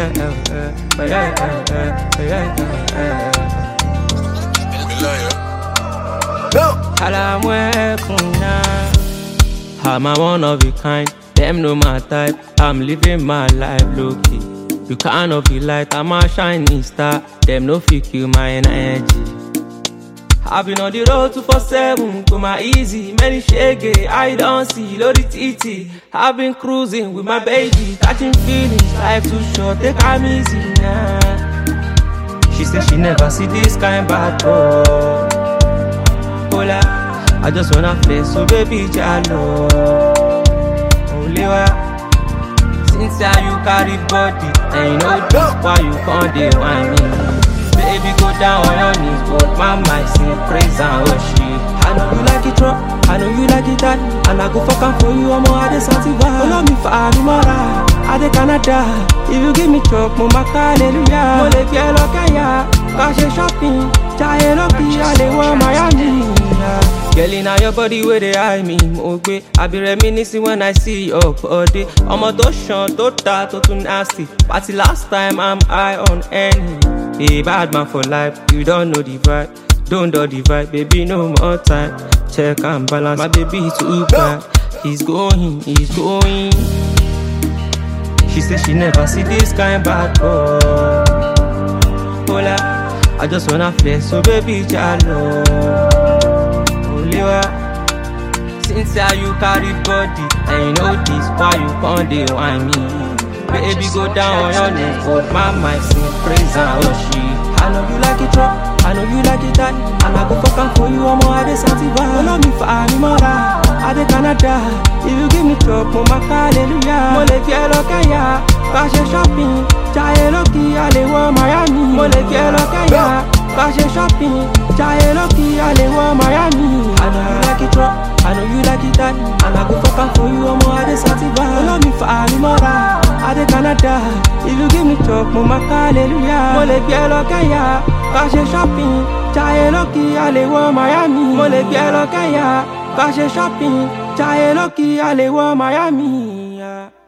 I'm a one of a kind, them know my type. I'm living my life low-key. You cannot be light, I'm a shining star. Them no fit kill my energy. I've been on the road 247, go my easy. Many shaggy, I don't see, loaded TT. I've been cruising with my baby, catching feelings, life too short, take I'm easy now. She said she never see this kind bad boy. Hola, I just wanna play, so baby, jalo. Only way. Since you carry body, and you know this why you can't dey whine me. Baby, go down on your knees, but my mind sing praise and worship. I know you like it rough, I know you like it hard, and I go fuck am for you, I'm all the sativa. Follow me for Animora, I dey Canada. If you give me truck, mo make hallelujah. Mo le fi Kenya, cash shopping, jaye lucky, I dey want Miami. Girl, inna your body where they eye me, mogbe. I be reminiscing when I see your body. I'm a to short, to tight, to nasty. Party last time I'm high on any. Be bad man for life, you don't know the vibe. Don't do the vibe, baby, no more time. Check and balance, my baby too bad. He's going. She said she never see this kind bad boy. Hola, I just wanna flex, so baby, jalo. Since you carry body, and you know this why you can't dey whine me. Baby, go down on your knees, but my mind sing praise and worship. I know you like it rough, I know you like it hard, and I go fuck am for you, I'm all the sativa. Follow me for Animora, I dey Canada. If you give me truck, mo make hallelujah. Mo le fi Kenya, cash shopping, jaye lucky, I dey want Miami. Mo le fi Kenya, cash shopping, jaye lucky, I dey want Miami. I know you like it rough, I know you like it hard, and I go fuck am for you, I'm all the sativa. Follow me for Animora, I dey Canada. If you give me truck, mo make hallelujah. Mo le fi Kenya, cash shopping, jaye lucky, I dey want Miami. Mo le fi Kenya, cash shopping, jaye lucky, I dey want Miami.